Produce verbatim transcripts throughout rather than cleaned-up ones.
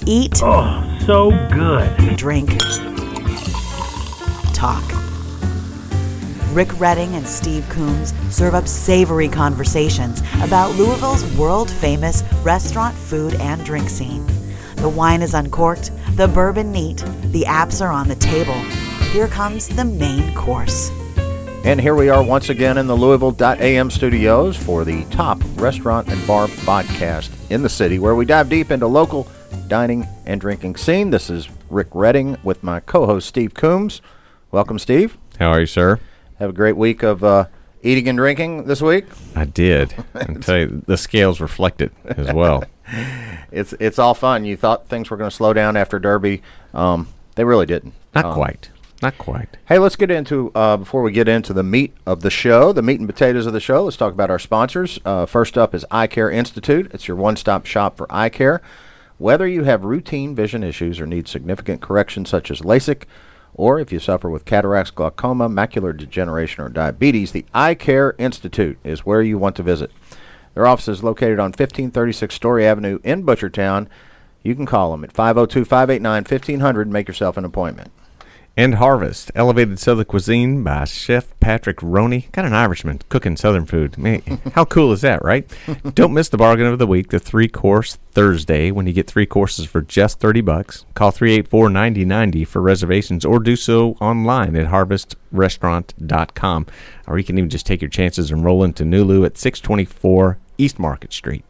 Eat. Oh, so good. Drink. Talk. Rick Redding and Steve Coombs serve up savory conversations about Louisville's world-famous restaurant, food, and drink scene. The wine is uncorked, the bourbon neat, the apps are on the table. Here comes the main course. And here we are once again in the Louisville dot A M studios for the top restaurant and bar podcast in the city, where we dive deep into local dining and drinking scene. This is Rick Redding with my co-host Steve Coombs. Welcome, Steve. How are you, sir? Have a great week of uh, eating and drinking this week. I did. I can tell you, the scales reflect it as well. It's it's all fun. You thought things were going to slow down after Derby. Um, they really didn't. Not um, quite. Not quite. Hey, let's get into, uh, before we get into the meat of the show, the meat and potatoes of the show, let's talk about our sponsors. Uh, first up is Eye Care Institute. It's your one-stop shop for eye care. Whether you have routine vision issues or need significant corrections such as LASIK, or if you suffer with cataracts, glaucoma, macular degeneration, or diabetes, the Eye Care Institute is where you want to visit. Their office is located on fifteen thirty-six Story Avenue in Butchertown. You can call them at five oh two, five eight nine, fifteen hundred and make yourself an appointment. And Harvest, elevated Southern cuisine by Chef Patrick Roney. Got an Irishman cooking Southern food. Man, how cool is that, right? Don't miss the bargain of the week, the three-course Thursday, when you get three courses for just thirty bucks. Call three eight four, nine oh nine oh for reservations, or do so online at harvest restaurant dot com. Or you can even just take your chances and roll into Nulu at six twenty-four East Market Street.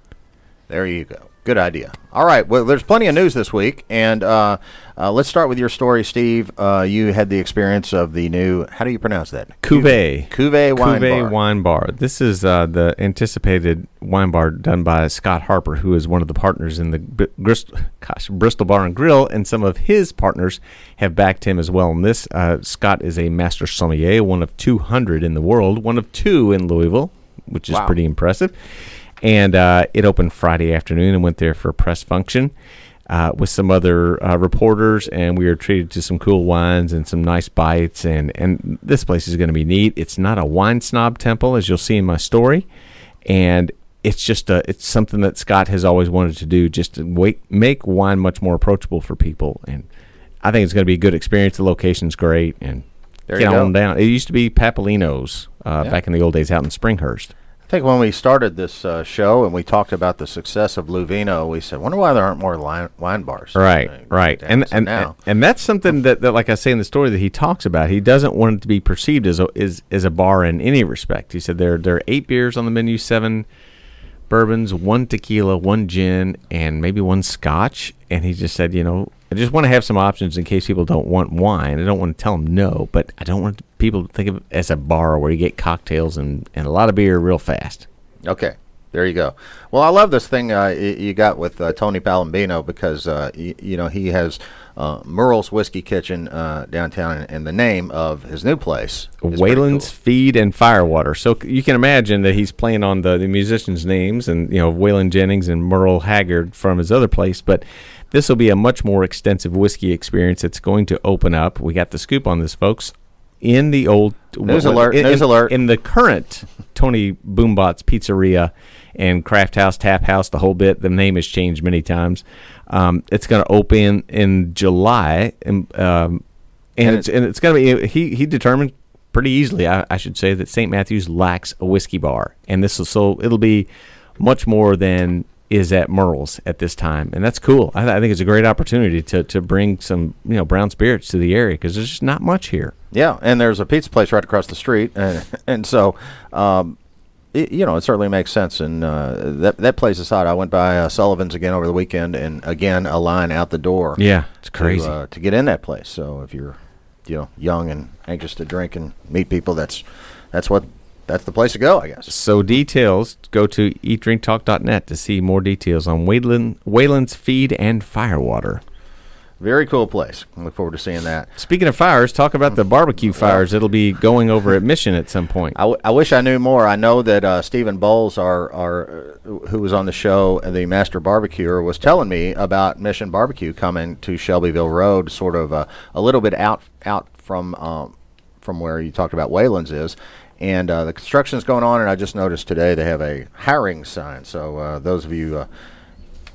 There you go. Good idea. All right. Well, there's plenty of news this week, and uh, uh, let's start with your story, Steve. Uh, you had the experience of the new, how do you pronounce that? Cuvée. Cuvée Wine Cuvée Bar. Wine Bar. This is uh, the anticipated wine bar done by Scott Harper, who is one of the partners in the B- Bristol, gosh, Bristol Bar and Grill, and some of his partners have backed him as well. And this, uh, Scott is a master sommelier, one of two hundred in the world, one of two in Louisville, which is Wow. pretty impressive. And uh, it opened Friday afternoon and went there for a press function uh, with some other uh, reporters, and we were treated to some cool wines and some nice bites, and, and this place is going to be neat. It's not a wine snob temple, as you'll see in my story, and it's just a, it's something that Scott has always wanted to do, just to wait, make wine much more approachable for people, and I think it's going to be a good experience. The location's great, and There get you go. on down. It used to be Papolino's uh, Yeah. back in the old days out in Springhurst. I think when we started this uh, show and we talked about the success of Luvino, we said, wonder why there aren't more wine, wine bars. Right, Uh, right. And so and, now. and that's something that, that, like I say in the story, that he talks about. He doesn't want it to be perceived as a, as, as a bar in any respect. He said there, there are eight beers on the menu, seven bourbons, one tequila, one gin, and maybe one scotch. And he just said, you know, I just want to have some options in case people don't want wine. I don't want to tell them no, but I don't want people to think of it as a bar where you get cocktails and, and a lot of beer real fast. Okay, there you go. Well, I love this thing uh, y- you got with uh, Tony Palombino because, uh, y- you know, he has uh, Merle's Whiskey Kitchen uh, downtown, and, and the name of his new place is Wayland's pretty Feed and Firewater. So c- you can imagine that he's playing on the, the musicians' names, and you know Waylon Jennings and Merle Haggard from his other place. But this will be a much more extensive whiskey experience. It's going to open up. We got the scoop on this, folks. In the old News w- alert, in, news in, alert. in the current Tony Boombot's Pizzeria and Craft House, Tap House, the whole bit. The name has changed many times. Um, it's going to open in July, and um, and, And it's and it's going to be. He he determined pretty easily, I, I should say, that Saint Matthews lacks a whiskey bar, and this is so it'll be much more than is at Merle's at this time, and that's cool. I, I think it's a great opportunity to to bring some you know brown spirits to the area because there's just not much here. Yeah, and there's a pizza place right across the street, and, and so, um, it, you know, it certainly makes sense. And uh, that that place aside, I went by uh, Sullivan's again over the weekend, and again a line out the door. Yeah, it's crazy. to, uh, to get in that place. So if you're, you know, young and anxious to drink and meet people, that's that's what that's the place to go, I guess. So details, go to eat drink talk dot net to see more details on Wayland, Wayland's Feed and Firewater. Very cool place. I look forward to seeing that. Speaking of fires, talk about the barbecue fires. It'll be going over at Mission at some point. I, w- I wish I knew more. I know that uh, Stephen Bowles, our, our uh, who was on the show, uh, the master barbecuer, was telling me about Mission Barbecue coming to Shelbyville Road, sort of uh, a little bit out out from um, from where you talked about Wayland's is. And uh, the construction's going on, and I just noticed today they have a hiring sign. So uh, those of you uh,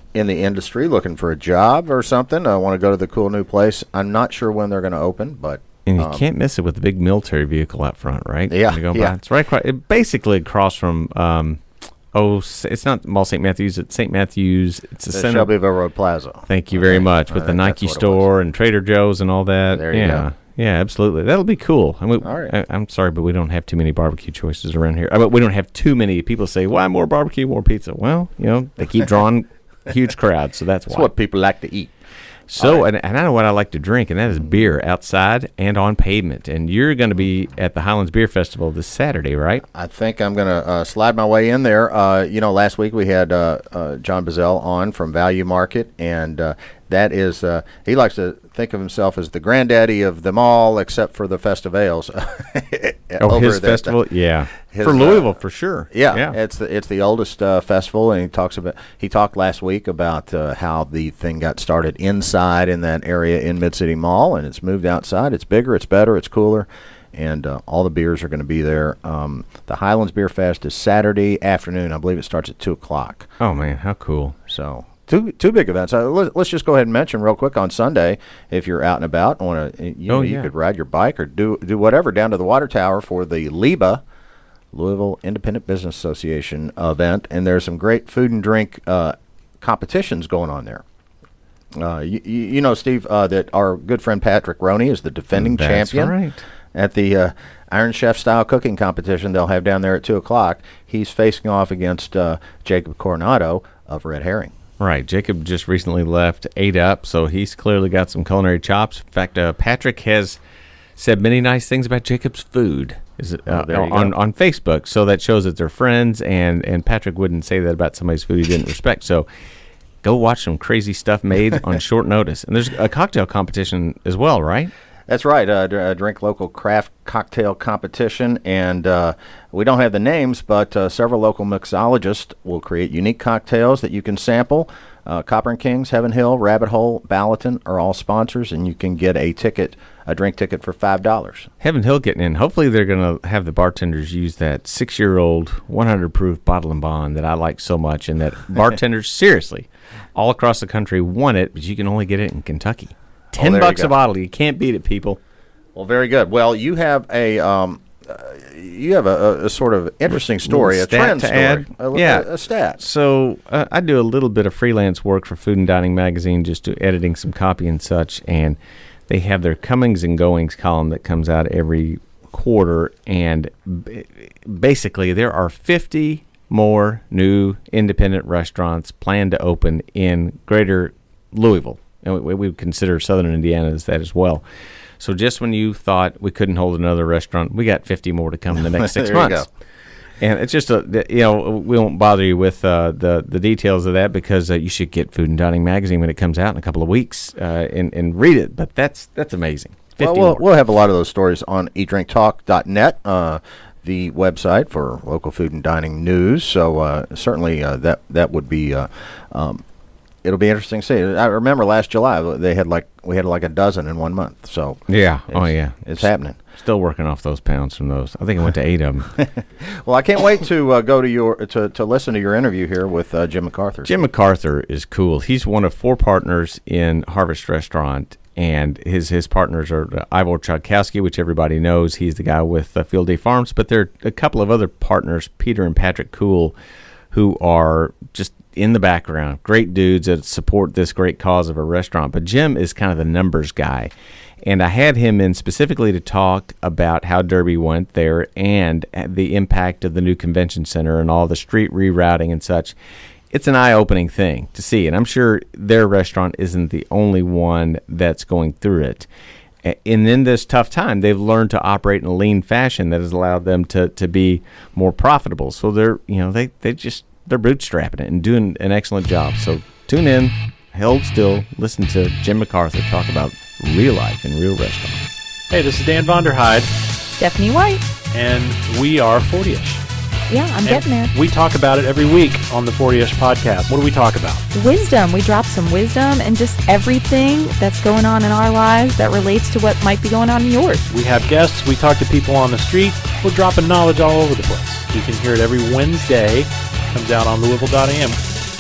in the industry looking for a job or something, I want to go to the cool new place. I'm not sure when they're going to open, but and you um, can't miss it with the big military vehicle out front, right? Yeah, You go yeah. by. It's right across, it basically across from. Um, oh, s- it's not Mall Saint Matthews. It's Saint Matthews. It's a the center. Shelbyville Road Plaza. Thank you very Okay. much I with the think Nike that's what it store and Trader Joe's and all that. There you yeah. go. Yeah, absolutely. That'll be cool. I mean, All right. I, I'm sorry, but we don't have too many barbecue choices around here. I mean, we don't have too many. People say, "Why more barbecue, more pizza?" Well, you know, they keep drawing huge crowds, so that's That's why. what people like to eat. So, All right. and, and I know what I like to drink, and that is beer outside and on pavement. And you're going to be at the Highlands Beer Festival this Saturday, right? I think I'm going to uh, slide my way in there. Uh, you know, last week we had uh, uh, John Bazell on from Value Market, and uh, that is, uh, he likes to think of himself as the granddaddy of them all, except for the Festivales. Oh, over his at that- festival, yeah, his, for uh, Louisville for sure. Yeah, yeah. it's the it's the oldest uh, festival, and he talks about he talked last week about uh, how the thing got started inside in that area in Mid City Mall, and it's moved outside. It's bigger, it's better, it's cooler, and uh, all the beers are going to be there. Um, the Highlands Beer Fest is Saturday afternoon. I believe it starts at two o'clock. Oh man, how cool! So two two big events. Uh, let's, let's just go ahead and mention real quick on Sunday, if you're out and about, want to you know Oh, you yeah. could ride your bike or do do whatever down to the water tower for the L I B A, Louisville Independent Business Association event, and there's some great food and drink uh, competitions going on there. Uh, you, you, you know, Steve, uh, that our good friend Patrick Roney is the defending That's champion right. at the uh, Iron Chef style cooking competition they'll have down there at two o'clock. He's facing off against uh, Jacob Coronado of Red Herring. Right. Jacob just recently left Eight Up, so he's clearly got some culinary chops. In fact, uh, Patrick has said many nice things about Jacob's food is it, uh, Oh, there you on, go. on Facebook, so that shows that they're friends, and, and Patrick wouldn't say that about somebody's food he didn't respect. So go watch some crazy stuff made on short notice. And there's a cocktail competition as well, right? That's right, uh, dr- uh, Drink Local Craft Cocktail Competition, and uh, we don't have the names, but uh, several local mixologists will create unique cocktails that you can sample. Uh, Copper and Kings, Heaven Hill, Rabbit Hole, Ballatin are all sponsors, and you can get a ticket, a drink ticket for five dollars. Heaven Hill getting in. Hopefully they're going to have the bartenders use that six-year-old one hundred proof bottle and bond that I like so much, and that bartenders, seriously, all across the country want it, but you can only get it in Kentucky. Ten there you bucks a go. bottle. You can't beat it, people. Well, very good. Well, you have a um, uh, you have a, a, a sort of interesting story, a Little trend stat story, to add. a, Yeah. a, a stat. So uh, I do a little bit of freelance work for Food and Dining Magazine, just do editing some copy and such, and they have their comings and goings column that comes out every quarter, and b- basically there are fifty more new independent restaurants planned to open in greater Louisville, and we, we would consider Southern Indiana as that as well. So just when you thought we couldn't hold another restaurant, we got fifty more to come in the next six There you months. go. And it's just a, you know, we won't bother you with uh, the the details of that because uh, you should get Food and Dining Magazine when it comes out in a couple of weeks uh, and and read it. But that's that's amazing. Well, fifty we'll, more. we'll have a lot of those stories on eat drink talk dot net, uh, the website for local food and dining news. So uh, certainly uh, that that would be uh, um, it'll be interesting to see. I remember last July they had like we had like a dozen in one month. So yeah. it's, Oh yeah. it's happening. Still working off those pounds from those. I think I went to eight of them. Well, I can't wait to uh, go to your to, to listen to your interview here with uh, Jim MacArthur. Jim MacArthur is cool. He's one of four partners in Harvest Restaurant, and his his partners are uh, Ivor Chodkowski, which everybody knows. He's the guy with uh, Field Day Farms, but there are a couple of other partners, Peter and Patrick Cool, who are just in the background. Great dudes that support this great cause of a restaurant. But Jim is kind of the numbers guy. And I had him in specifically to talk about how Derby went there and the impact of the new convention center and all the street rerouting and such. It's an eye-opening thing to see, and I'm sure their restaurant isn't the only one that's going through it. And in this tough time, they've learned to operate in a lean fashion that has allowed them to, to be more profitable. So they're, you know, they, they just they're bootstrapping it and doing an excellent job. So tune in, hold still, listen to Jim MacArthur talk about real life in real restaurants. Hey, this is Dan Vonderheide, Stephanie White. and we are forty-ish. Yeah, I'm And getting there. We talk about it every week on the forty-ish podcast. What do we talk about? Wisdom. We drop some wisdom and just everything that's going on in our lives that relates to what might be going on in yours. We have guests. We talk to people on the street. We're dropping knowledge all over the place. You can hear it every Wednesday. Comes out on Louisville dot a m.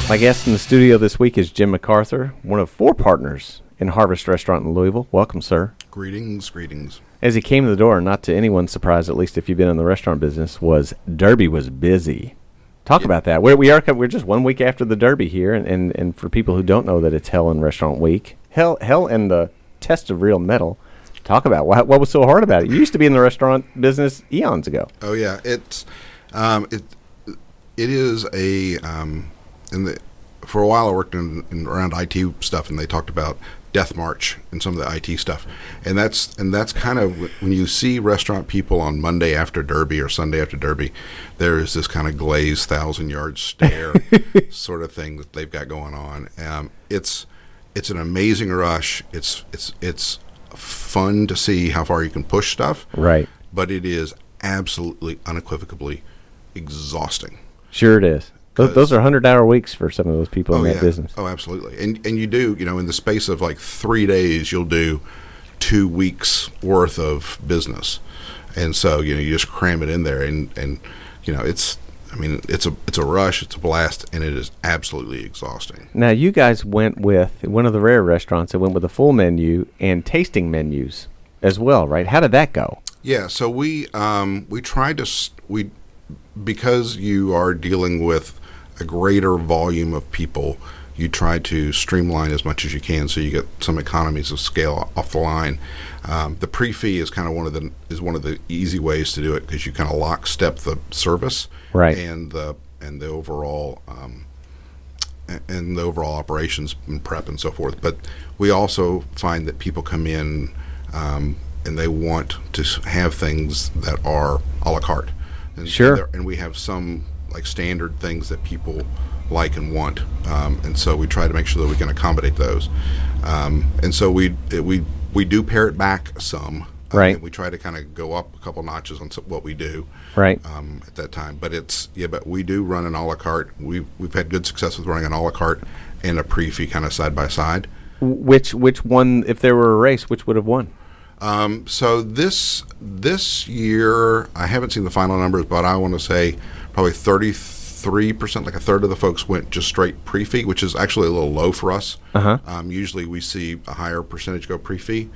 My guest in the studio this week is Jim MacArthur, one of four partners in Harvest Restaurant in Louisville. Welcome, sir. Greetings, greetings. As he came to the door, not to anyone's surprise, at least if you've been in the restaurant business, was Derby was busy. Talk Yeah. about that. We're, we are we're just one week after the Derby here, and, and, and for people who don't know that it's Hell in Restaurant Week, Hell Hell and the Test of Real Metal. Talk about what, what was so hard about it. You used to be in the restaurant business eons ago. Oh yeah, it's um, it it is a um, in the for a while I worked in, in around I T stuff, and they talked about Death March and some of the I T stuff, and that's and that's kind of when you see restaurant people on Monday after Derby or Sunday after Derby, there is this kind of glazed thousand yard stare sort of thing that they've got going on. Um, it's it's an amazing rush. It's it's it's fun to see how far you can push stuff, Right. but it is absolutely unequivocally exhausting. Sure it is. Those, 'Cause- those are hundred-hour weeks for some of those people in Oh that yeah. business. Oh, absolutely. And and you do, you know, in the space of like three days, you'll do two weeks worth of business, and so you know you just cram it in there, and and you know it's, I mean it's a it's a rush, it's a blast, and it is absolutely exhausting. Now, you guys went with one of the rare restaurants that went with a full menu and tasting menus as well, right? How did that go? Yeah. So we um we tried to s- we because you are dealing with a greater volume of people, you try to streamline as much as you can, so you get some economies of scale off the line. Um, the pre-fee is kind of one of the is one of the easy ways to do it, because you kind of lockstep the service Right. and the and the overall um, a- and the overall operations and prep and so forth. But we also find that people come in um, and they want to s- have things that are a la carte. And Sure. there- And we have some like standard things that people like and want, um, and so we try to make sure that we can accommodate those. Um, and so we it, we we do pare it back some. Uh, Right. and we try to kind of go up a couple notches on s- what we do Right. um, at that time. But it's yeah, but we do run an a la carte. We've we've had good success with running an a la carte and a pre-fee kind of side by side. Which which one, if there were a race, which would have won? Um, so this this year, I haven't seen the final numbers, but I want to say probably thirty-three percent, like a third of the folks went just straight pre-fee, which is actually a little low for us. Uh-huh. Um, usually we see a higher percentage go pre-fee.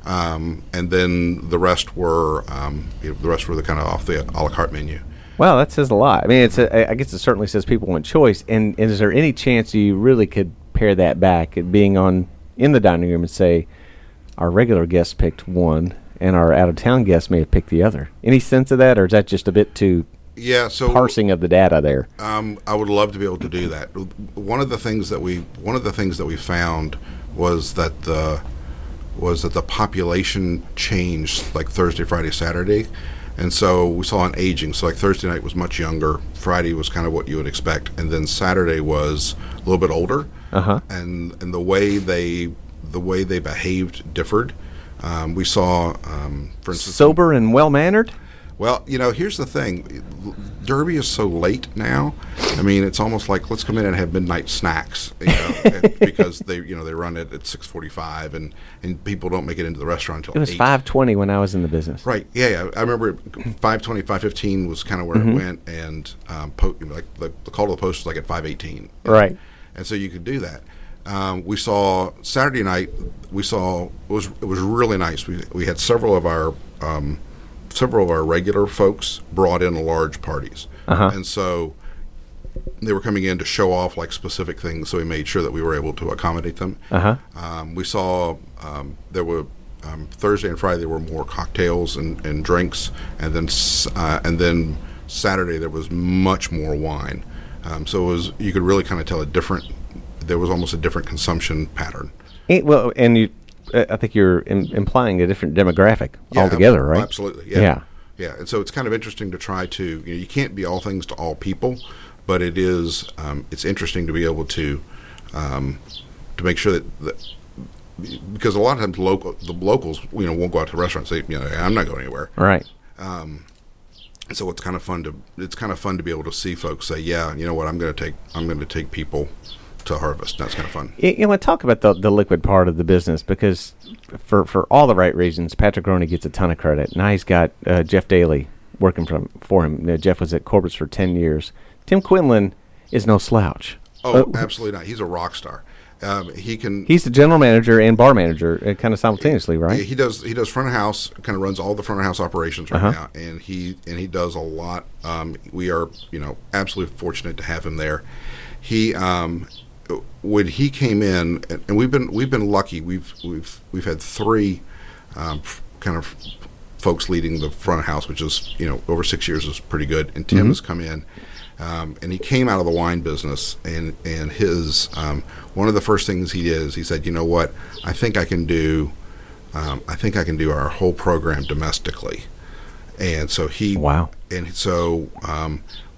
Um, and then the rest were um, you know, the rest were the kind of off the a la carte menu. Well, that says a lot. I mean, it's a, I guess it certainly says people want choice. And, and is there any chance you really could pare that back at being on in the dining room and say, our regular guests picked one and our out-of-town guests may have picked the other? Any sense of that, or is that just a bit too Yeah, so parsing of the data there? Um, I would love to be able to do that. One of the things that we one of the things that we found was that the was that the population changed like Thursday, Friday, Saturday, and so we saw an aging. So like Thursday night was much younger, Friday was kind of what you would expect, and then Saturday was a little bit older. Uh-huh. And and the way they the way they behaved differed. Um, we saw, um, for instance, Sober and well-mannered? well, you know, here's the thing. Derby is so late now. I mean, it's almost like let's come in and have midnight snacks, you know, and- because they, you know, they run it at six forty-five, and, and people don't make it into the restaurant until It was eight. five twenty when I was in the business. Right. Yeah, yeah. I remember five twenty, five fifteen was kind of where Mm-hmm. it went, and um, po- you know, like the, the call to the post was like at five eighteen. Right. And so you could do that. Um, we saw Saturday night. We saw it was it was really nice. We we had several of our um, several of our regular folks brought in large parties, Uh-huh. and so they were coming in to show off like specific things. So we made sure that we were able to accommodate them. Uh-huh. Um, we saw um, there were um, Thursday and Friday there were more cocktails and, and drinks, and then s- uh, and then Saturday there was much more wine. Um, so it was you could really kind of tell a different. There was almost a different consumption pattern. And, well, and you, uh, I think you're Im- implying a different demographic Yeah, altogether, ab- right? Absolutely. Yeah. Yeah. Yeah. And so it's kind of interesting to try to. You know, you can't be all things to all people, but it is. Um, it's interesting to be able to um, to make sure that, that because a lot of times local the locals you know won't go out to restaurants. Say you know I'm not going anywhere. Right. So it's kind of fun to it's kind of fun to be able to see folks say, yeah, you know what, I'm going to take I'm going to take people to Harvest. That's kind of fun. You, you know, talk about the the liquid part of the business, because for for all the right reasons, Patrick Roney gets a ton of credit. Now he's got uh, Jeff Daly working from for him. You know, Jeff was at Corbett's for ten years. Tim Quinlan is no slouch. Oh, absolutely not. He's a rock star. Um, he can. He's the general manager and bar manager, uh, kind of simultaneously, right? He does. He does front of house. Kind of runs all the front of house operations right Uh-huh. now, and he and he does a lot. Um, we are, you know, absolutely fortunate to have him there. He, um, when he came in, and, and we've been we've been lucky. We've we've we've had three, um, f- kind of folks leading the front of house, which is, you know, over six years is pretty good. And Tim Mhm. has come in. Um, and he came out of the wine business, and and his um, one of the first things he did is he said, you know what, I think I can do, um, I think I can do our whole program domestically, and so he Wow. and so um,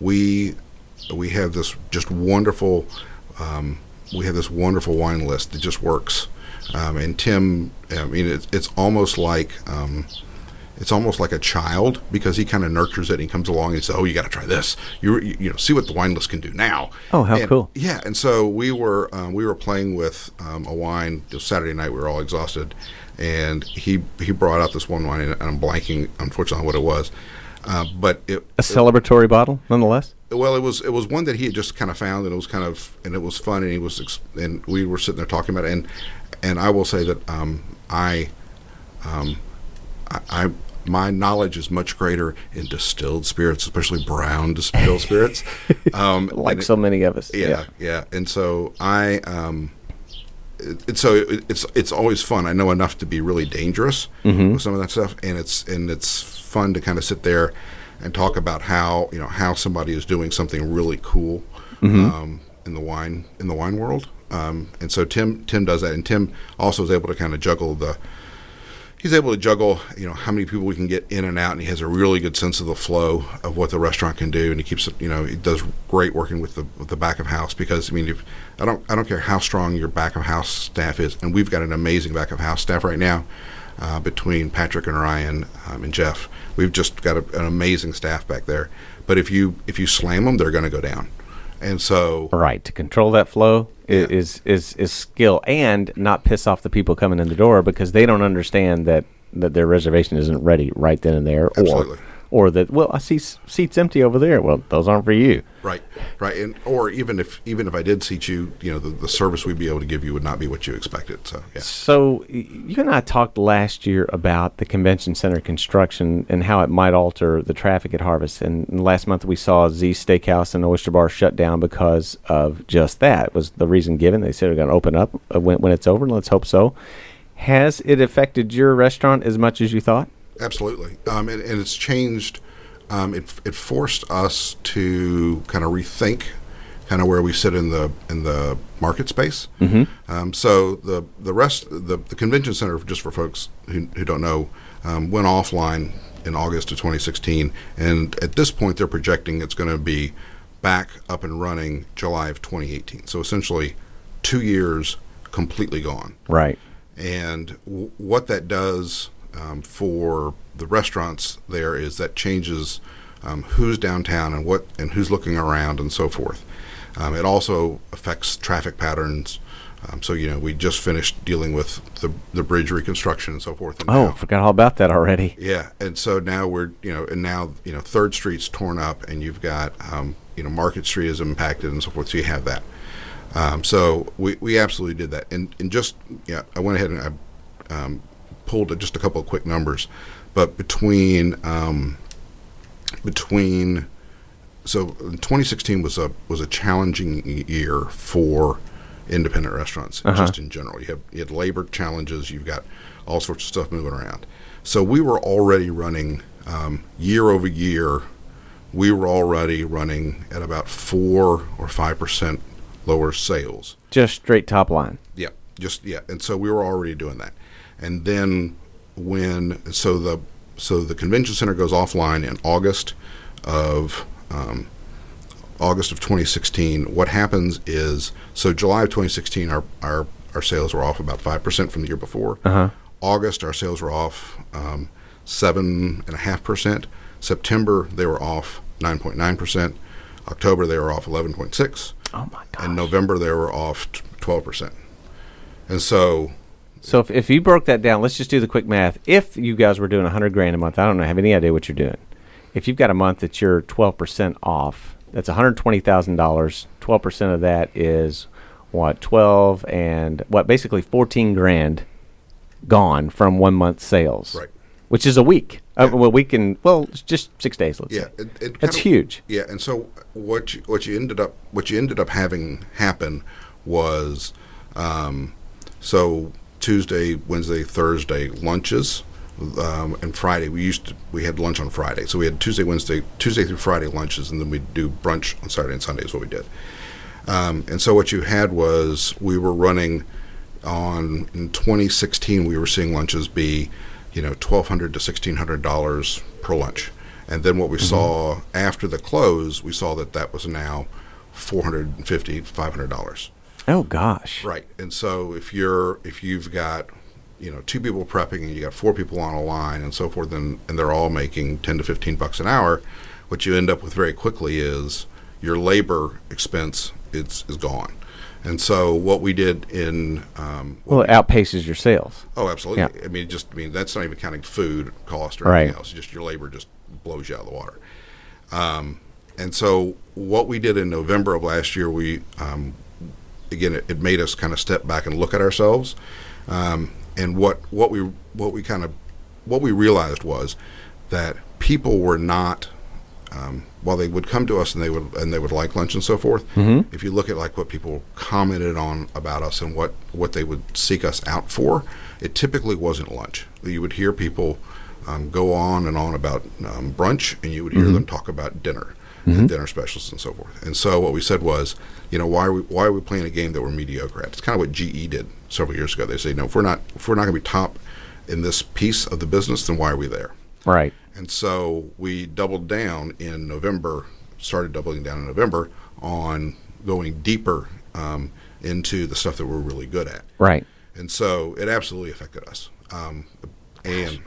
we we have this just wonderful um, we have this wonderful wine list that just works, um, and Tim, I mean, it's it's almost like. Um, It's almost like a child, because he kind of nurtures it. And he comes along and says, "Oh, you got to try this. You, you you know, see what the wine list can do now." Oh, how And- cool. Yeah, and so we were um, we were playing with um, a wine. It was Saturday night. We were all exhausted, and he he brought out this one wine, and I'm blanking, unfortunately, on what it was. Uh, but it A celebratory bottle, nonetheless. well, it was it was one that he had just kind of found, and it was kind of and it was fun, and he was ex- and we were sitting there talking about it, and and I will say that um, I um, I. I my knowledge is much greater in distilled spirits, especially brown distilled spirits. Um, Like and it- so many of us. yeah, yeah. And so I, um, it, it's so it, it's it's always fun. I know enough to be really dangerous Mhm. with some of that stuff, and it's and it's fun to kind of sit there and talk about how you know how somebody is doing something really cool Mhm. um, in the wine in the wine world. Um, and so Tim Tim does that, and Tim also is able to kind of juggle the. He's able to juggle, you know, how many people we can get in and out, and he has a really good sense of the flow of what the restaurant can do, and he keeps, you know, he does great working with the with the back of house, because I mean, if, I don't I don't care how strong your back of house staff is, and we've got an amazing back of house staff right now, uh, between Patrick and Ryan um, and Jeff. We've just got a, an amazing staff back there, but if you if you slam them, they're going to go down, and so Right, to control that flow i- Yeah. is is is skill, and not piss off the people coming in the door, because they don't understand that that their reservation isn't ready right then and there, Absolutely. or or that, well, I see s- seats empty over there. Well, those aren't for you. Right, right, and or even if even if I did seat you, you know, the, the service we'd be able to give you would not be what you expected. So yeah, So y- you and I talked last year about the convention center construction and how it might alter the traffic at Harvest. And and last month we saw Z Steakhouse and Oyster Bar shut down because of just that. Was the reason given. They said they're going to open up uh, when when it's over, and let's hope so. Has it affected your restaurant as much as you thought? absolutely, um, and, and it's changed. Um, it it forced us to kind of rethink, kind of where we sit in the in the market space. Mm-hmm. Um, so the the rest the the convention center, just for folks who who don't know, um, went offline in August of twenty sixteen, and at this point they're projecting it's going to be back up and running July of twenty eighteen. So essentially, two years completely gone. Right. And w- what that does um, for the restaurants there is that changes um, who's downtown and what and who's looking around and so forth. Um, it also affects traffic patterns. Um, so you know, we just finished dealing with the the bridge reconstruction and so forth. And Oh, now- forgot all about that already. yeah, and so now we're you know, and now you know, Third Street's torn up, and you've got um, you know, Market Street is impacted and so forth. So you have that. Um, so we, we absolutely did that, and and just yeah, I went ahead and I um, pulled just a couple of quick numbers, but between um, between so twenty sixteen was a was a challenging y- year for independent restaurants, Uh-huh. just in general. You have you had labor challenges, you've got all sorts of stuff moving around. So we were already running um, year over year. We were already running at about four or five percent lower sales. Just straight top line. Yeah, just yeah, and so we were already doing that. And then when so the so the convention center goes offline in August of um, August of twenty sixteen. What happens is so July of twenty sixteen, our our, our sales were off about five percent from the year before. Uh-huh. August, our sales were off um, seven and a half percent. September, they were off nine point nine percent. October, they were off eleven point six. Oh my gosh. And November, they were off t- twelve percent. And so, So if, if you broke that down, let's just do the quick math. If you guys were doing one hundred grand a month, I don't know, have any idea what you're doing. If you've got a month that you're twelve percent off, that's one hundred twenty thousand dollars, twelve percent of that is what, twelve and what, basically fourteen grand gone from one month's sales. Right. Which is a week. Uh, well, we can, well, it's just six days, let's Yeah, say. it, it That's kinda- huge. Yeah, and so what you, what you ended up what you ended up having happen was, um, so Tuesday, Wednesday, Thursday lunches, um, and Friday we used to we had lunch on Friday. So we had Tuesday, Wednesday, Tuesday through Friday lunches, and then we'd do brunch on Saturday and Sunday is what we did. Um, and so what you had was we were running on in twenty sixteen we were seeing lunches be, you know, twelve hundred to sixteen hundred dollars per lunch, and then what we Mm-hmm. saw after the close, we saw that that was now four hundred and fifty, five hundred dollars. Oh, gosh. Right, and so if you're if you've got, you know, two people prepping and you got four people on a line and so forth, and and they're all making ten to fifteen bucks an hour, what you end up with very quickly is your labor expense is is gone. And so what we did in um, Well, it outpaces your sales. Oh, absolutely. Yeah. I mean, just I mean that's not even counting food cost or Right. anything else. Just your labor just blows you out of the water. Um, and so what we did in November of last year, we um, again it, it made us kind of step back and look at ourselves. Um, and what what we what we kind of what we realized was that people were not. Um, while they would come to us and they would and they would like lunch and so forth, Mm-hmm. if you look at like what people commented on about us and what, what they would seek us out for, it typically wasn't lunch. You would hear people um, go on and on about um, brunch, and you would hear Mm-hmm. them talk about dinner and dinner specials and so forth. And so what we said was, you know, why are we why are we playing a game that we're mediocre at? It's kind of what G E did several years ago. They say, no, if we're not if we're not going to be top in this piece of the business, then why are we there? Right. And so we doubled down in November, started doubling down in November on going deeper um, into the stuff that we're really good at. Right. And so it absolutely affected us. Um, and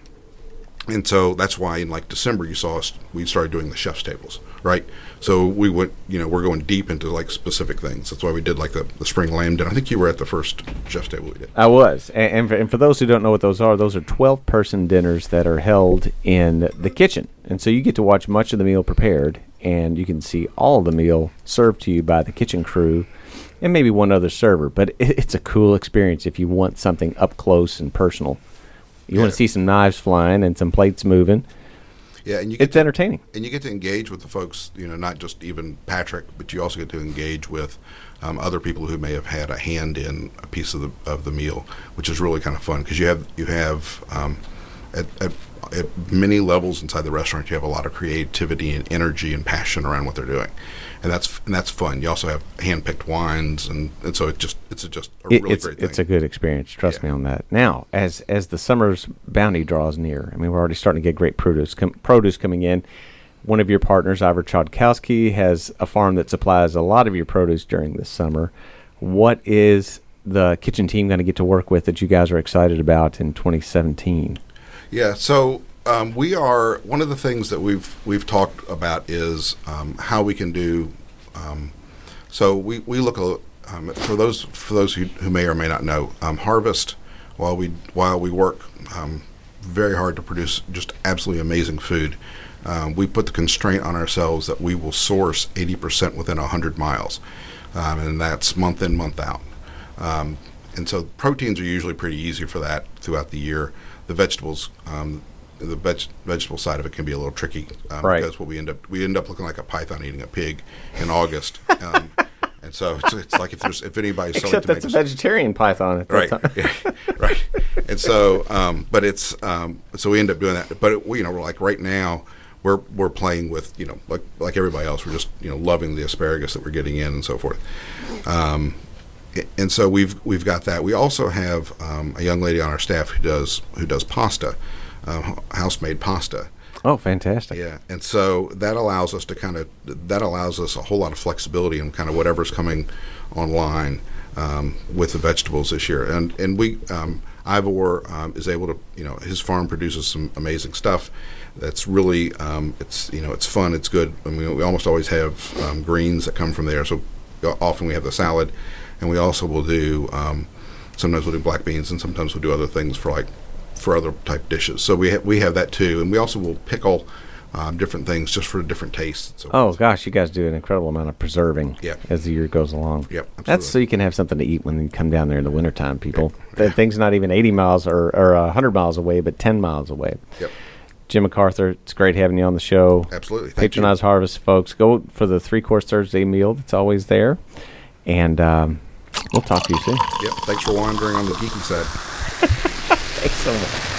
and so that's why in like December you saw us, we started doing the chef's tables, right? So we went, you know, we're going deep into like specific things. That's why we did like the, the spring lamb dinner. I think you were at the first chef's table we did. I was. And, and, for, and for those who don't know what those are, those are twelve-person dinners that are held in the kitchen. And so you get to watch much of the meal prepared, and you can see all of the meal served to you by the kitchen crew and maybe one other server. But it, it's a cool experience if you want something up close and personal. You want Yeah. to see some knives flying and some plates moving. Yeah, and you get It's entertaining. and you get to engage with the folks, you know, not just even Patrick, but you also get to engage with um, other people who may have had a hand in a piece of the of the meal, which is really kind of fun because you have you have um, at, at at many levels inside the restaurant, you have a lot of creativity and energy and passion around what they're doing, and that's and that's fun. You also have hand-picked wines, and, and so it just it's a, just a It- really it's great thing. it's a good experience. Trust Yeah. me on that. Now, as as the summer's bounty draws near, I mean, we're already starting to get great produce com- produce coming in. One of your partners, Ivor Chodkowski, has a farm that supplies a lot of your produce during this summer. What is the kitchen team going to get to work with that you guys are excited about in twenty seventeen? Yeah, so um, we are one of the things that we've we've talked about is um, how we can do. Um, so we we look a, um, for those for those who, who may or may not know, um, Harvest, while we while we work um, very hard to produce just absolutely amazing food, um, we put the constraint on ourselves that we will source eighty percent within one hundred miles, um, and that's month in, month out. Um, and so proteins are usually pretty easy for that throughout the year. The vegetables, um, the veg- vegetable side of it can be a little tricky um, Right. because what we end up we end up looking like a python eating a pig in August, um, and so it's, it's like if there's if anybody's selling Except that's a tomatoes, vegetarian python at that right, time. yeah, right, and so um, but it's um, so we end up doing that. But it, we, you know, we're like right now we're we're playing with you know like like everybody else. We're just you know loving the asparagus that we're getting in and so forth. Um, And so we've we've got that. We also have um, a young lady on our staff who does who does pasta, uh, house-made pasta. Oh, fantastic. Yeah, and so that allows us to kind of that allows us a whole lot of flexibility in kind of whatever's coming online um, with the vegetables this year. And and we um, Ivor um, is able to you know his farm produces some amazing stuff. That's really um, it's you know it's fun. It's good. I mean we almost always have um, greens that come from there. So often we have the salad. And we also will do, um, sometimes we'll do black beans, and sometimes we'll do other things for like, for other type dishes. So we ha- we have that too, and we also will pickle um, different things just for different tastes. And so Oh, forth. gosh, you guys do an incredible amount of preserving Yep. as the year goes along. Yep, That's absolutely. so you can have something to eat when you come down there in the wintertime, people. Yeah. The thing's not even eighty miles or, or one hundred miles away, but ten miles away. Yep. Jim MacArthur, it's great having you on the show. Absolutely. Thank you. Patronize Harvest, folks. Go for the three-course Thursday meal that's always there. And um, we'll talk to you soon. Yep. Thanks for wandering on the geeky side. Thanks so much.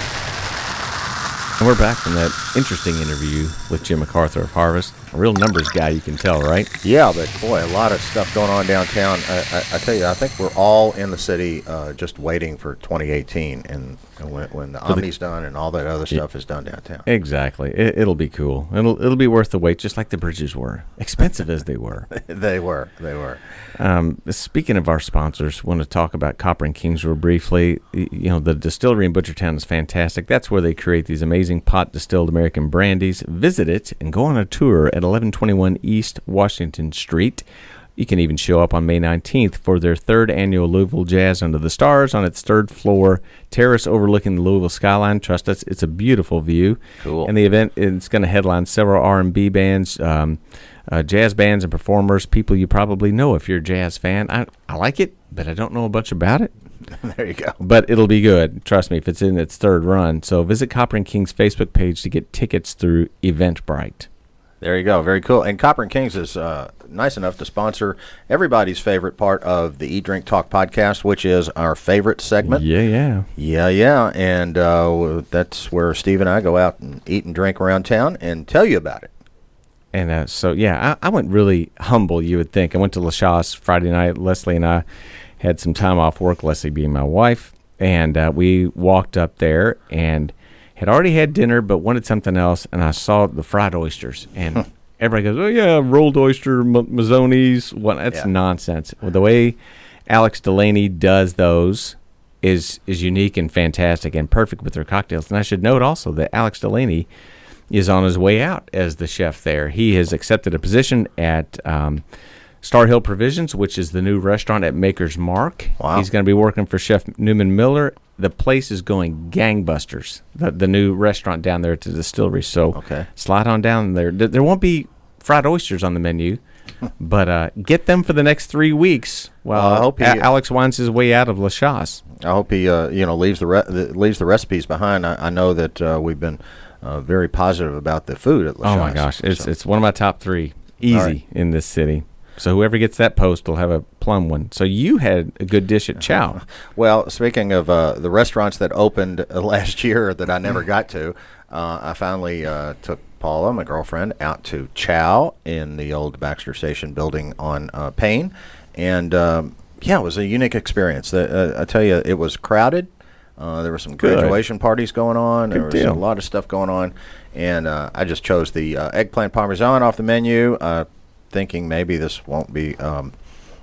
And we're back from that interesting interview with Jim MacArthur of Harvest. A real numbers guy, you can tell, right? Yeah, but boy, a lot of stuff going on downtown. I, I, I tell you, I think we're all in the city uh, just waiting for twenty eighteen, and, and when, when the Omni's done and all that other stuff is done downtown. Exactly. It, it'll be cool. It'll it'll be worth the wait, just like the bridges were, expensive as they were. They were, they were. Um, speaking of our sponsors, want to talk about Copper and Kings real briefly. Y- You know, the distillery in Butchertown is fantastic. That's where they create these amazing pot distilled American brandies. Visit it and go on a tour at eleven twenty-one East Washington Street. You can even show up on May nineteenth for their third annual Louisville Jazz Under the Stars on its third floor terrace overlooking the Louisville skyline. Trust us, it's a beautiful view. Cool. And the event is going to headline several R and B bands, um, uh, jazz bands and performers, people you probably know if you're a jazz fan. I, I like it, but I don't know a bunch about it. There you go. But it'll be good. Trust me, if it's in its third run. So visit Copper and King's Facebook page to get tickets through Eventbrite. There you go. Very cool. And Copper and Kings is uh, nice enough to sponsor everybody's favorite part of the Eat, Drink, Talk podcast, which is our favorite segment. Yeah, yeah. Yeah, yeah. And uh, that's where Steve and I go out and eat and drink around town and tell you about it. And uh, so, yeah, I, I went really humble, you would think. I went to La Chasse Friday night. Leslie and I had some time off work, Leslie being my wife. And uh, we walked up there and had already had dinner but wanted something else. And I saw the fried oysters. And everybody goes, oh, yeah, rolled oyster, m- mazzonis. What? That's Yeah. nonsense. Well, the way Alex Delaney does those is is unique and fantastic and perfect with their cocktails. And I should note also that Alex Delaney is on his way out as the chef there. He has accepted a position at um, Star Hill Provisions, which is the new restaurant at Maker's Mark. Wow. He's going to be working for Chef Newman Miller. The place is going gangbusters, the, the new restaurant down there at the distillery. So Okay. slide on down there. There there won't be fried oysters on the menu, but uh, get them for the next three weeks while Well, I hope he- A- Alex winds his way out of La Chasse. I hope he, uh, you know, leaves the, re- the leaves the recipes behind. I, I know that uh, we've been uh, very positive about the food at La Oh, my Chasse, gosh. It's so- it's one of my top three. Easy right. in this city. So whoever gets that post will have a plum one. So you had a good dish at Chow. Well, speaking of uh, the restaurants that opened uh, last year that I never got to, uh, I finally uh, took Paula, my girlfriend, out to Chow in the old Baxter Station building on uh, Payne. And, um, yeah, it was a unique experience. The, uh, I tell you, it was crowded. Uh, there were some Good. graduation parties going on. There Good was deal. a lot of stuff going on. And uh, I just chose the uh, eggplant parmesan off the menu, uh, thinking maybe this won't be um,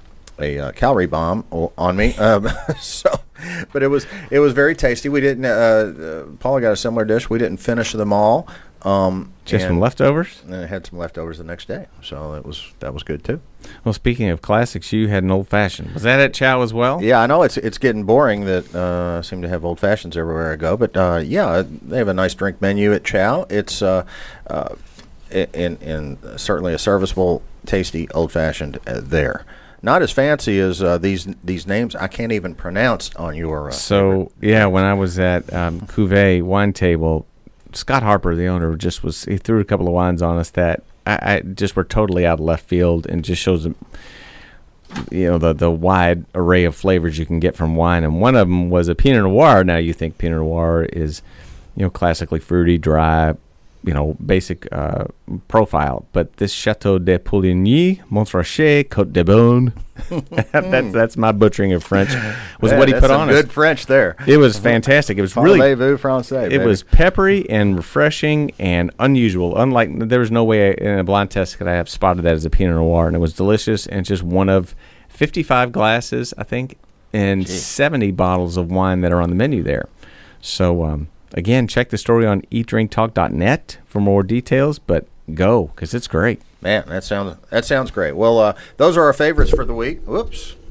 a uh, calorie bomb o- on me. Um, so, but it was it was very tasty. We didn't. Uh, uh, Paula got a similar dish. We didn't finish them all. Um, Just and some leftovers? And I had some leftovers the next day, so it was that was good too. Well, speaking of classics, you had an old-fashioned. Was that at Chow as well? Yeah, I know it's it's getting boring that uh, I seem to have old fashions everywhere I go, but uh, yeah, they have a nice drink menu at Chow. It's uh, uh, in in certainly a serviceable, tasty old fashioned uh, there. Not as fancy as uh, these these names I can't even pronounce on your. Uh, So, yeah, when I was at um, Cuvée Wine Table, Scott Harper, the owner, just was, he threw a couple of wines on us that I, I just were totally out of left field and just shows, them, you know, the, the wide array of flavors you can get from wine. And one of them was a Pinot Noir. Now, you think Pinot Noir is, you know, classically fruity, dry, you know, basic uh, profile. But this Chateau de Pouligny, Montrachet, Côte de Beaune, that's, that's my butchering of French, was Yeah, what he that's put some on good us. French there. It was fantastic. It was really, Parlez-vous français, it baby. was peppery and refreshing and unusual. Unlike, there was no way in a blind test could I have spotted that as a Pinot Noir, and it was delicious and just one of fifty-five glasses, I think, and Gee. seventy bottles of wine that are on the menu there. So, um, again, check the story on eat drink talk dot net for more details, but go, because it's great. Man, that sounds that sounds great. Well, uh, those are our favorites for the week. Whoops.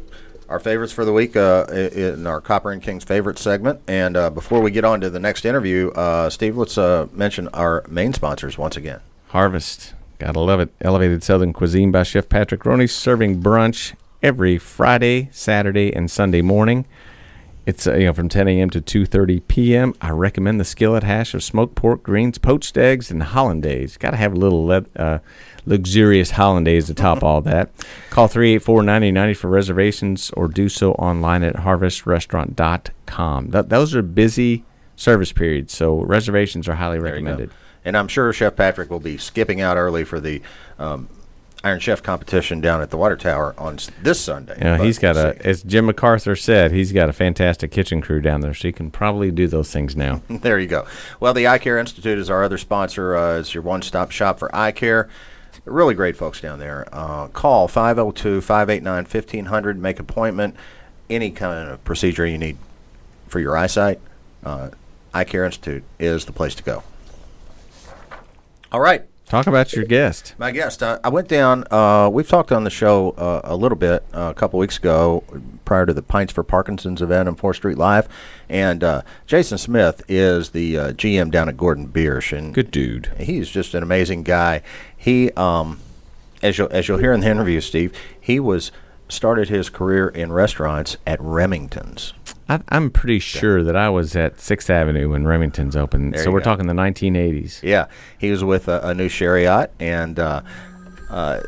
our favorites for the week uh, in our Copper and Kings favorite segment. And uh, before we get on to the next interview, uh, Steve, let's uh, mention our main sponsors once again. Harvest. Gotta love it. Elevated Southern Cuisine by Chef Patrick Roney, serving brunch every Friday, Saturday, and Sunday morning. It's uh, you know from ten a.m. to two thirty p.m. I recommend the skillet hash of smoked pork, greens, poached eggs, and hollandaise. Got to have a little le- uh, luxurious hollandaise to top all that. Call three eight four, nine zero nine zero for reservations or do so online at harvest restaurant dot com. Th- those are busy service periods, so reservations are highly recommended. And I'm sure Chef Patrick will be skipping out early for the um, Iron Chef competition down at the Water Tower on s- this Sunday. You know, he's got we'll a, as Jim MacArthur said, he's got a fantastic kitchen crew down there, so he can probably do those things now. There you go. Well, the Eye Care Institute is our other sponsor. Uh, it's your one-stop shop for eye care. Really great folks down there. Uh, call five oh two, five eight nine, fifteen hundred. Make appointment. Any kind of procedure you need for your eyesight, uh, Eye Care Institute is the place to go. All right. Talk about your guest. My guest. Uh, I went down. Uh, we've talked on the show uh, a little bit uh, a couple weeks ago prior to the Pints for Parkinson's event on fourth Street Live. And uh, Jason Smith is the uh, G M down at Gordon Biersch. And Good dude. He's just an amazing guy. He, um, as you'll, as you'll hear in the interview, Steve, he was started his career in restaurants at Remington's. I, I'm pretty sure that I was at sixth Avenue when Remington's opened. There So you we're go. talking the nineteen eighties. Yeah, he was with a, a new Chariot, and uh, uh,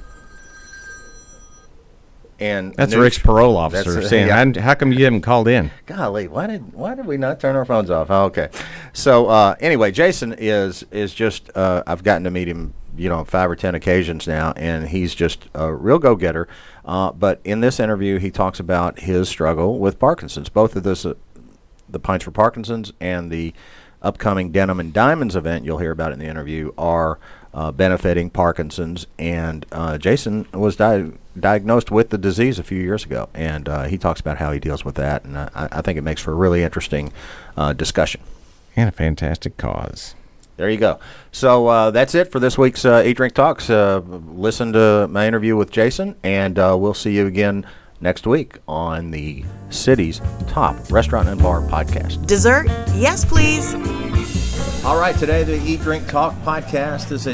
and That's new- Rick's parole officer That's, uh, saying, yeah. "How- how come you haven't called in?" Golly, why did why did we not turn our phones off? Oh, okay, so uh, anyway, Jason is is just uh, I've gotten to meet him, you know, five or ten occasions now, and he's just a real go-getter. Uh, but in this interview, he talks about his struggle with Parkinson's. Both of this, uh, the Pints for Parkinson's and the upcoming Denim and Diamonds event you'll hear about in the interview are uh, benefiting Parkinson's. And uh, Jason was di- diagnosed with the disease a few years ago, and uh, he talks about how he deals with that. And I, I think it makes for a really interesting uh, discussion. And a fantastic cause. There you go. So uh, that's it for this week's uh, Eat Drink Talks. Uh, listen to my interview with Jason, and uh, we'll see you again next week on the city's top restaurant and bar podcast. Dessert? Yes, please. All right, today the Eat Drink Talk podcast is at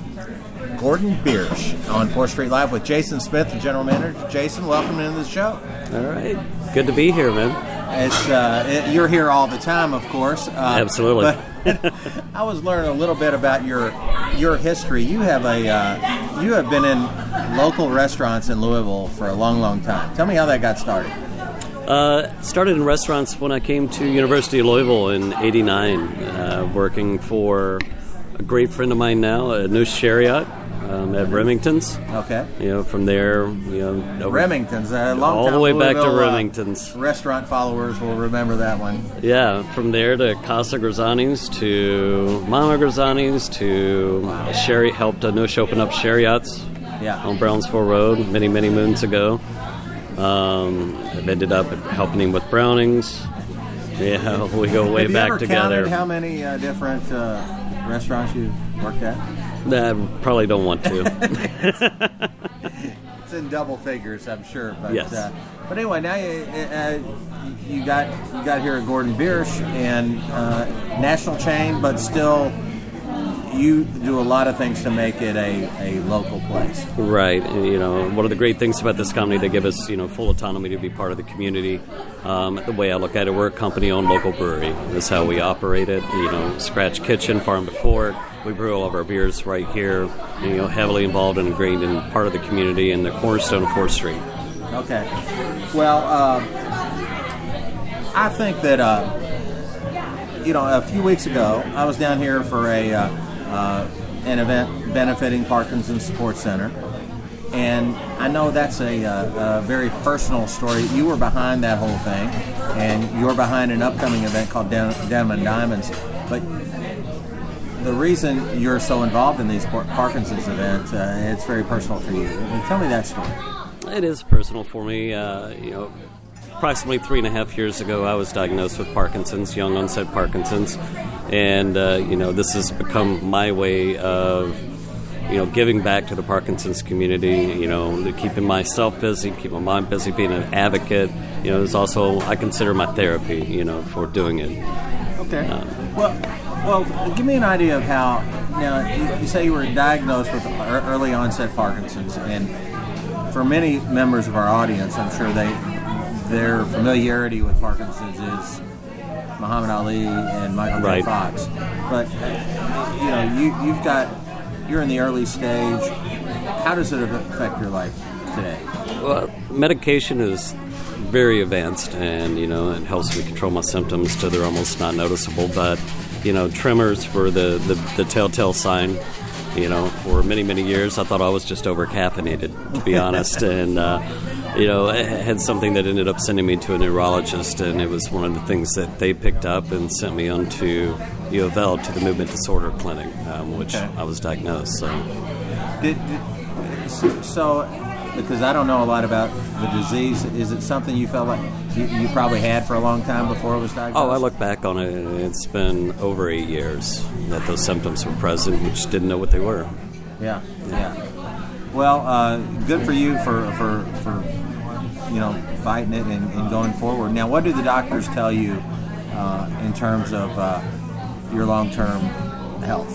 Gordon Biersch on fourth Street Live with Jason Smith, the general manager. Jason, welcome into the show. All right. Good to be here, man. It's uh, it, you're here all the time, of course. Uh, Absolutely. But I was learning a little bit about your your history. You have a uh, you have been in local restaurants in Louisville for a long, long time. Tell me how that got started. Uh, started in restaurants when I came to University of Louisville in eighty-nine, uh, working for a great friend of mine now, a new Chariot um, at Remington's. Okay. You know, from there, you know, over- Remington's, a long all time the way back to Louisville, uh, Remington's. Restaurant followers will remember that one. Yeah, from there to Casa Grazzani's to Mama Grazzani's to Sherry helped Anush open up Chariot's Yeah. on Brownsville Road many, many moons ago. Um, I've ended up helping him with Brownings. Yeah, we go way Have you back ever together. counted how many uh, different uh, restaurants you've worked at? I probably don't want to. It's in double figures, I'm sure. But, Yes. Uh, but anyway, now you, uh, you got you got here at Gordon Biersch, and uh, national chain, but still you do a lot of things to make it a, a local place. Right. And, you know, one of the great things about this company, they give us, you know, full autonomy to be part of the community. Um, the way I look at it, we're a company-owned local brewery. That's how we operate it. You know, scratch kitchen, farm to fork. We brew all of our beers right here. You know, heavily involved and ingrained in part of the community and the cornerstone of fourth Street. Okay. Well, uh, I think that, uh, you know, a few weeks ago, I was down here for a uh, uh, an event benefiting Parkinson's Support Center. And I know that's a, uh, a very personal story. You were behind that whole thing, and you're behind an upcoming event called Den- Denim and Diamonds. But the reason you're so involved in these Par- Parkinson's events, uh, it's very personal for you. I mean, tell me that story. It is personal for me. Uh, you know, approximately three and a half years ago, I was diagnosed with Parkinson's, young onset Parkinson's, and uh, you know, this has become my way of you know, giving back to the Parkinson's community, you know, keeping myself busy, keeping my mind busy, being an advocate, you know, is also, I consider my therapy, you know, for doing it. Okay. Um, well, well, give me an idea of how, now, you, you say you were diagnosed with early onset Parkinson's, and for many members of our audience, I'm sure they their familiarity with Parkinson's is Muhammad Ali and Michael Right. J. Fox. But, you know, you, you've got, you're in the early stage. How does it affect your life today? Well, medication is very advanced, and, you know, it helps me control my symptoms till they're almost not noticeable. But, you know, tremors were the, the, the telltale sign. You know, for many, many years, I thought I was just over-caffeinated, to be honest. And, uh, you know, I had something that ended up sending me to a neurologist, and it was one of the things that they picked up and sent me on to U of L, to the Movement Disorder Clinic, um, which Okay. I was diagnosed. So, Did, did, so, so, because I don't know a lot about the disease, is it something you felt like you, you probably had for a long time before it was diagnosed? oh, I look back on it, and it's been over eight years that those symptoms were present. We just didn't know what they were. Yeah, yeah. Well, uh, good for you for, for, for you know, fighting it and, and going forward. Now, what do the doctors tell you uh, in terms of uh, your long-term health?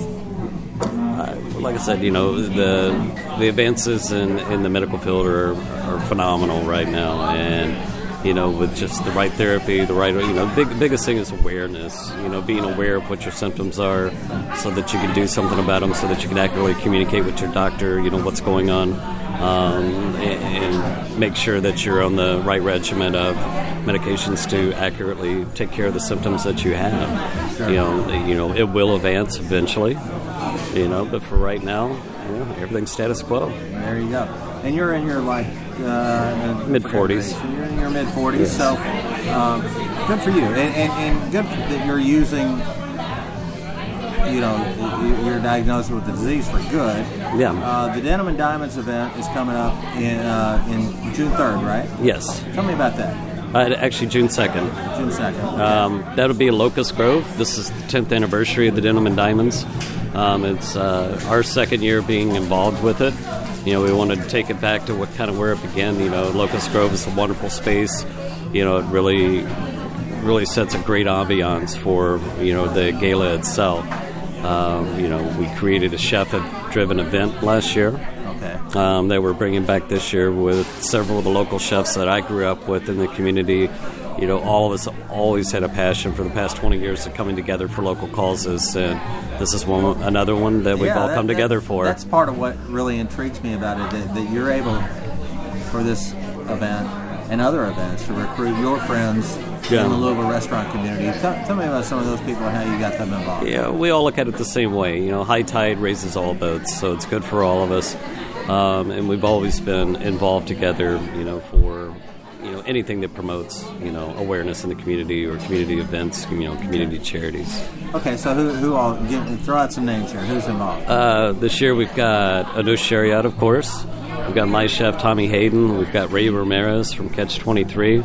Uh, like I said, you know, the the advances in, in the medical field are, are phenomenal right now, and, you know, with just the right therapy, the right, you know, big biggest thing is awareness. You know, being aware of what your symptoms are, so that you can do something about them, so that you can accurately communicate with your doctor, you know, what's going on, um, and, and make sure that you're on the right regimen of medications to accurately take care of the symptoms that you have. You know, you know, it will advance eventually. You know, but for right now, you know, everything's status quo. There you go. And you're in your, like, uh, mid-forties. You're in your mid-forties, Yes. so um, good for you. And, and, and good that you're using, you know, you're diagnosed with the disease for good. Yeah. Uh, the Denim and Diamonds event is coming up in uh, in June third, right? Yes. Tell me about that. Uh, actually, June second. June second. Um, that'll be in Locust Grove. This is the tenth anniversary of the Denim and Diamonds. Um, it's uh, our second year being involved with it. You know, we wanted to take it back to what kind of where it began. You know, Locust Grove is a wonderful space. You know, it really, really sets a great ambiance for, you know, the gala itself. Um, you know, we created a chef-driven event last year. Okay. Um, that we're bringing back this year with several of the local chefs that I grew up with in the community. You know, all of us always had a passion for the past twenty years of coming together for local causes, and this is one another one that we've Yeah, all that- come that- together for. That's part of what really intrigues me about it, that, that you're able, for this event and other events, to recruit your friends Yeah. in the Louisville restaurant community. Tell, tell me about some of those people and how you got them involved. Yeah, we all look at it the same way. You know, high tide raises all boats, so it's good for all of us. Um, and we've always been involved together, you know, for, you know, anything that promotes, you know, awareness in the community or community events, you know, community charities. Okay, so who, who all, give, throw out some names here. Who's involved? Uh, this year we've got Anush Shariat, of course. We've got my chef, Tommy Hayden. We've got Ray Ramirez from Catch twenty-three.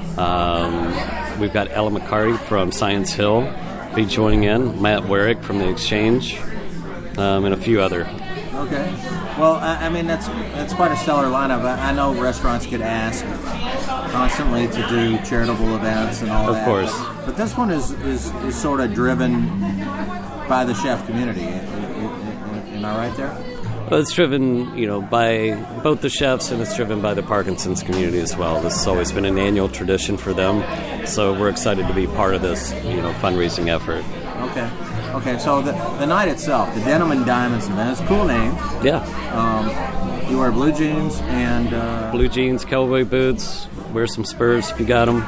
Um, we've got Ella McCarty from Science Hill be joining in. Matt Warwick from The Exchange. Um, and a few other. Okay. Well, I, I mean, that's that's quite a stellar lineup. I, I know restaurants get asked constantly to do charitable events and all Of that. course. But, but this one is, is, is sort of driven by the chef community. Am I right there? Well, it's driven, you know, by both the chefs, and it's driven by the Parkinson's community as well. This has always been an annual tradition for them, so we're excited to be part of this, you know, fundraising effort. Okay. Okay, so the, the night itself, the Denim and Diamonds event, it's a cool name. Yeah. Um, you wear blue jeans and... Uh, Blue jeans, cowboy boots, wear some Spurs if you got them.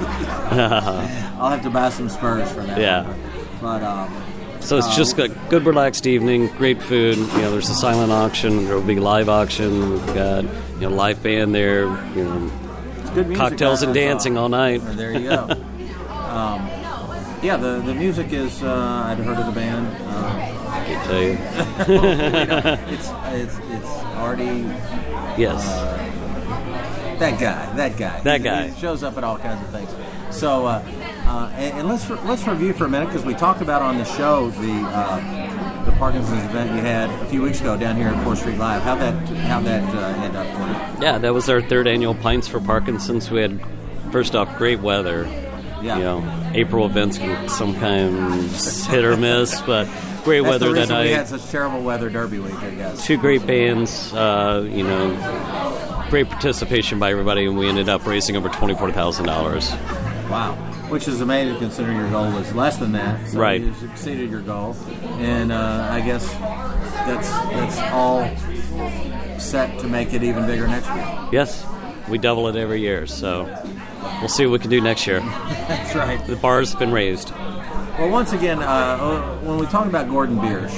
I'll have to buy some Spurs for that. Yeah. But, um, So it's just a good, relaxed evening, great food. You know, there's a silent auction, there will be live auction. We've got, you know, live band there, you know, it's good music. cocktails and I- I saw. dancing all night. There you go. um, yeah, the, the music is, uh, I'd heard of the band. Uh, I can tell you. it's, it's, it's Artie. Yes. Uh, that guy, that guy. That He- guy. He shows up at all kinds of things. So, uh, uh, and, and let's re- let's review for a minute, because we talked about on the show the uh, the Parkinson's event you had a few weeks ago down here at fourth Street Live. How that how that uh, end up for you? Yeah, that was our third annual Pints for Parkinson's. We had, first off, great weather. Yeah. You know, April events can sometimes hit or miss, but great That's weather the that reason night. we had such terrible weather Derby week, I guess. Two great bands, uh, you know, great participation by everybody, and we ended up raising over twenty-four thousand dollars. Wow. Which is amazing considering your goal was less than that. So Right. you exceeded your goal. And uh, I guess that's that's all set to make it even bigger next year. Yes, we double it every year, so we'll see what we can do next year. That's right. The bar's been raised. Well, once again, uh, when we talk about Gordon Biersch,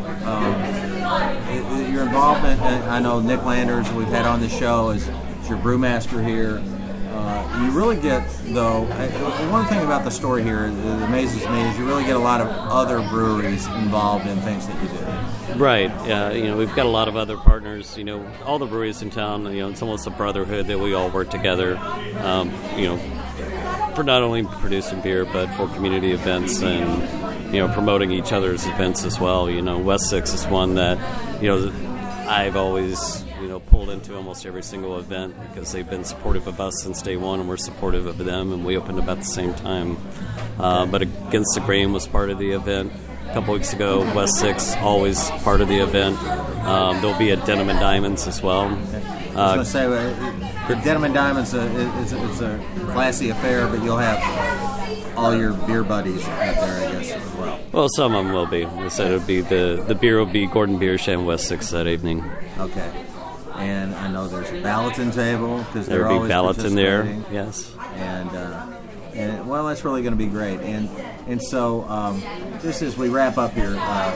um, your involvement, I know Nick Landers, we've had on the show, is, is your brewmaster here. Uh, you really get, though, one thing about the story here that amazes me is you really get a lot of other breweries involved in things that you do. Right. Yeah. You know, we've got a lot of other partners. You know, all the breweries in town. You know, it's almost a brotherhood that we all work together. Um, you know, for not only producing beer, but for community events and, you know, promoting each other's events as well. You know, West Six is one that, you know, I've always, you know, pulled into almost every single event because they've been supportive of us since day one, and we're supportive of them, and we opened about the same time. Uh, but Against the Grain was part of the event. A couple weeks ago, West Six, always part of the event. Um, there'll be a Denim and Diamonds as well. I was Uh, going to say, uh, the Denim and Diamonds uh, is, is a classy affair, but you'll have all your beer buddies out there, I guess, as well. well, some of them will be. I said it'll be the the beer will be Gordon Biersch and West Six that evening. Okay. And I know there's a Ballatin table, because they're There'll be always Ballatin there. participating. Yes. And, uh, and well, that's really going to be great. And and so, um, just as we wrap up here, uh,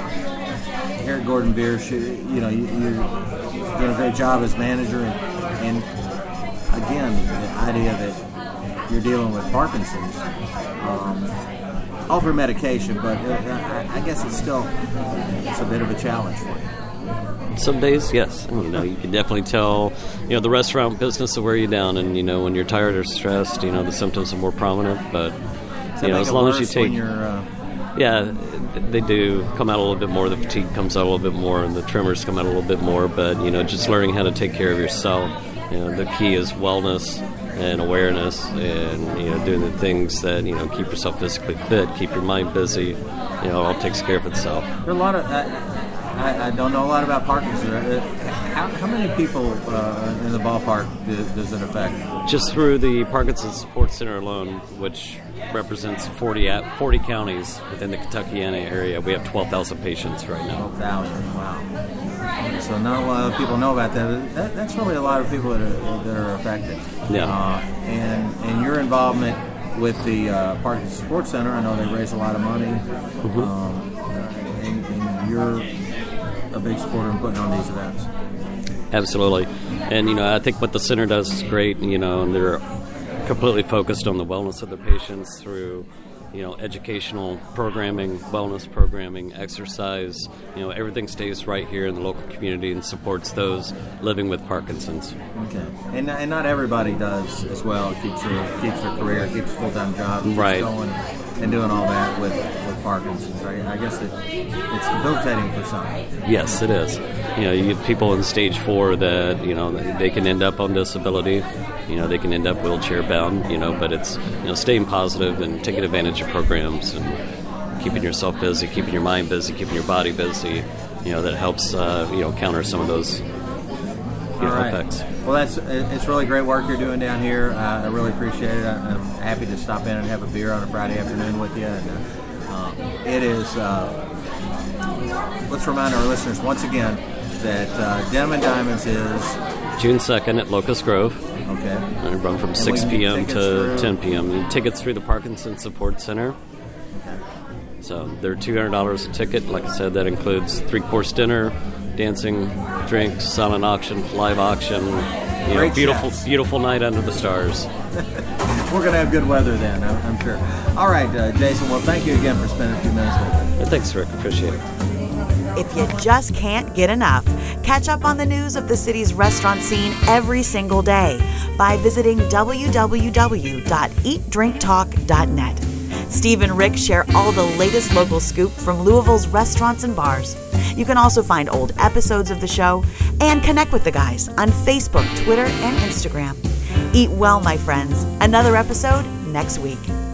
here at Gordon Biersch, you, you know, you, you're doing a great job as manager. And, and again, the idea that you're dealing with Parkinson's, um, all through medication, but uh, I, I guess it's still it's a bit of a challenge for you. Some days, yes. You know, you can definitely tell, you know, the restaurant business will wear you down, and, you know, when you're tired or stressed, you know, the symptoms are more prominent, but, Does that you know, make as it long as you worse take... when you're, uh, Yeah, they do come out a little bit more. The fatigue comes out a little bit more, and the tremors come out a little bit more, but, you know, just learning how to take care of yourself. You know, the key is wellness and awareness, and, you know, doing the things that, you know, keep yourself physically fit, keep your mind busy. You know, it all takes care of itself. There are a lot of... I, I, I don't know a lot about Parkinson's. Uh, How, how many people uh, in the ballpark do, does it affect? Just through the Parkinson's Support Center alone, which represents forty, at, forty counties within the Kentuckiana area, we have twelve thousand patients right now. twelve thousand, wow. So not a lot of people know about that. that. That's really a lot of people that are, that are affected. Yeah. Uh, and, and your involvement with the uh, Parkinson's Support Center, I know they raise a lot of money. Mm-hmm. Um, and, and you're a big supporter in putting on these events. Absolutely. And, you know, I think what the center does is great, you know, and they're completely focused on the wellness of the patients through, you know, educational programming, wellness programming, exercise. You know, everything stays right here in the local community and supports those living with Parkinson's. Okay. And, and not everybody does as well. It keeps their, keeps their career, keeps a full-time job, keeps Right. going and doing all that with, with Parkinson's. I, I guess it, it's debilitating for some. Yes, it is. You know, you get people in stage four that, you know, they can end up on disability. You know, they can end up wheelchair bound, you know, but it's, you know, staying positive and taking advantage of programs and keeping yourself busy, keeping your mind busy, keeping your body busy, you know, that helps, uh, you know, counter some of those, you know, All right. effects. Well, that's it's really great work you're doing down here. Uh, I really appreciate it. I'm happy to stop in and have a beer on a Friday afternoon with you. And, uh, it is, uh, let's remind our listeners once again that uh, Denim and Diamonds is June second at Locust Grove. Okay. And it run from And six we can get p.m. tickets to through- ten p.m. And tickets through the Parkinson Support Center. Okay. So they're two hundred dollars a ticket. Like I said, that includes three-course dinner, dancing, drinks, silent auction, live auction. You know, Great beautiful, chefs. beautiful night under the stars. We're going to have good weather then, I'm, I'm sure. All right, uh, Jason, well, thank you again for spending a few minutes with us. Thanks, Rick. Appreciate it. if you just can't get enough. Catch up on the news of the city's restaurant scene every single day by visiting w w w dot eat drink talk dot net. Steve and Rick share all the latest local scoop from Louisville's restaurants and bars. You can also find old episodes of the show and connect with the guys on Facebook, Twitter, and Instagram. Eat well, my friends. Another episode next week.